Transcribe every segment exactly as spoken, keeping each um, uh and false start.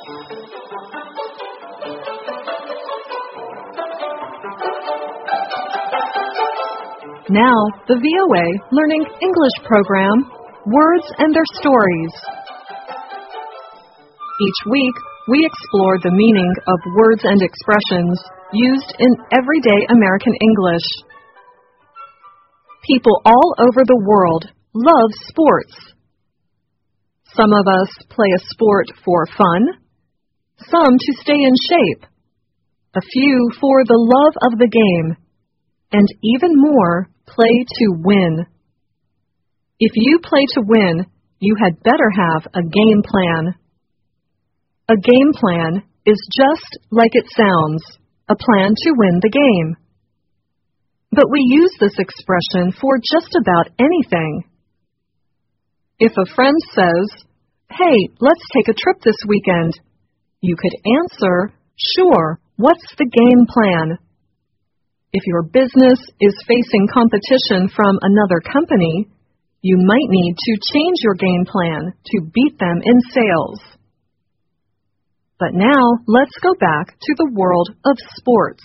Now, the V O A Learning English program, Words and Their Stories. Each week, we explore the meaning of words and expressions used in everyday American English. People all over the world love sports. Some of us play a sport for fun, some to stay in shape, a few for the love of the game, and even more play to win. If you play to win, you had better have a game plan. A game plan is just like it sounds, a plan to win the game. But we use this expression for just about anything. If a friend says, "Hey, let's take a trip this weekend," you could answer, "Sure, what's the game plan?" If your business is facing competition from another company, you might need to change your game plan to beat them in sales. But now, let's go back to the world of sports.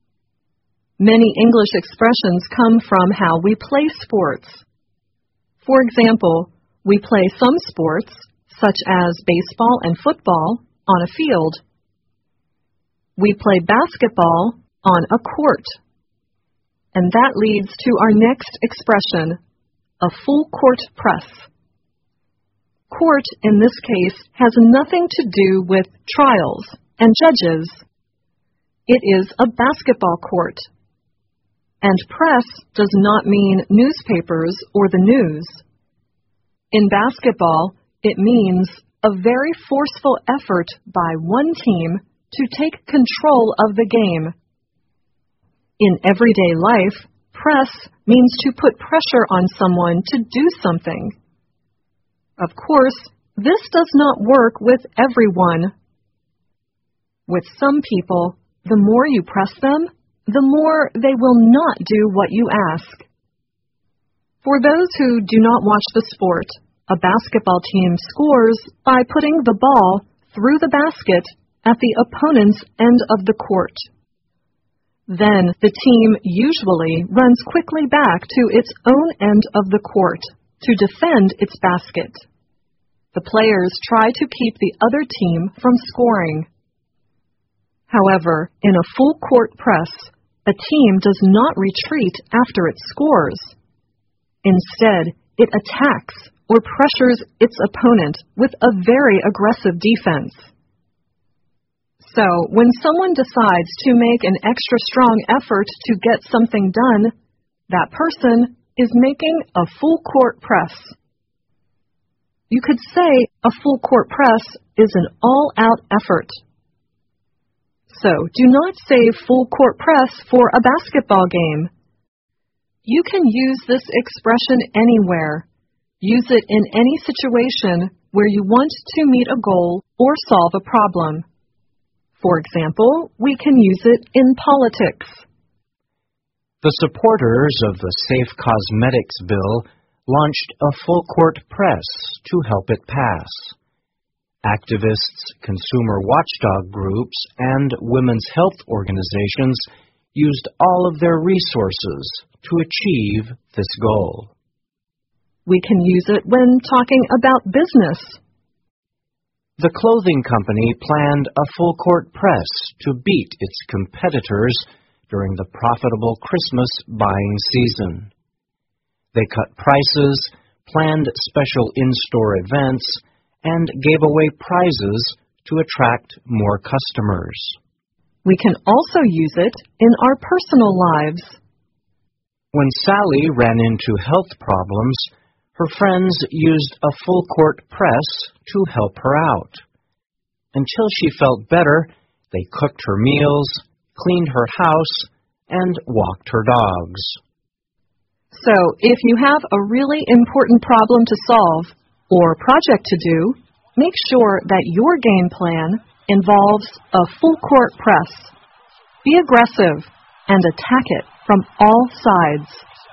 Many English expressions come from how we play sports. For example, we play some sports, such as baseball and football, on a field. We play basketball on a court. And that leads to our next expression, a full court press. Court, in this case, has nothing to do with trials and judges. It is a basketball court. And press does not mean newspapers or the news. In basketball, it means a very forceful effort by one team to take control of the game. In everyday life, press means to put pressure on someone to do something. Of course, this does not work with everyone. With some people, the more you press them, the more they will not do what you ask. For those who do not watch the sport, a basketball team scores by putting the ball through the basket at the opponent's end of the court. Then the team usually runs quickly back to its own end of the court to defend its basket. The players try to keep the other team from scoring. However, in a full court press, a team does not retreat after it scores. Instead, it attacks or pressures its opponent with a very aggressive defense. So, when someone decides to make an extra strong effort to get something done, that person is making a full court press. You could say a full court press is an all-out effort. So, do not say full court press for a basketball game. You can use this expression anywhere. Use it in any situation where you want to meet a goal or solve a problem. For example, we can use it in politics. The supporters of the Safe Cosmetics bill launched a full-court press to help it pass. Activists, consumer watchdog groups, and women's health organizations used all of their resources to achieve this goal. We can use it when talking about business. The clothing company planned a full-court press to beat its competitors during the profitable Christmas buying season. They cut prices, planned special in-store events, and gave away prizes to attract more customers. We can also use it in our personal lives. When Sally ran into health problems, her friends used a full-court press to help her out. Until she felt better, they cooked her meals, cleaned her house, and walked her dogs. So, if you have a really important problem to solve or project to do, make sure that your game plan involves a full-court press. Be aggressive and attack it from all sides.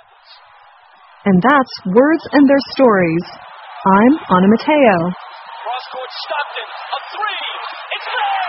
And that's Words and Their Stories. I'm Anna Mateo. Cross-court Stockton, a three. It's there.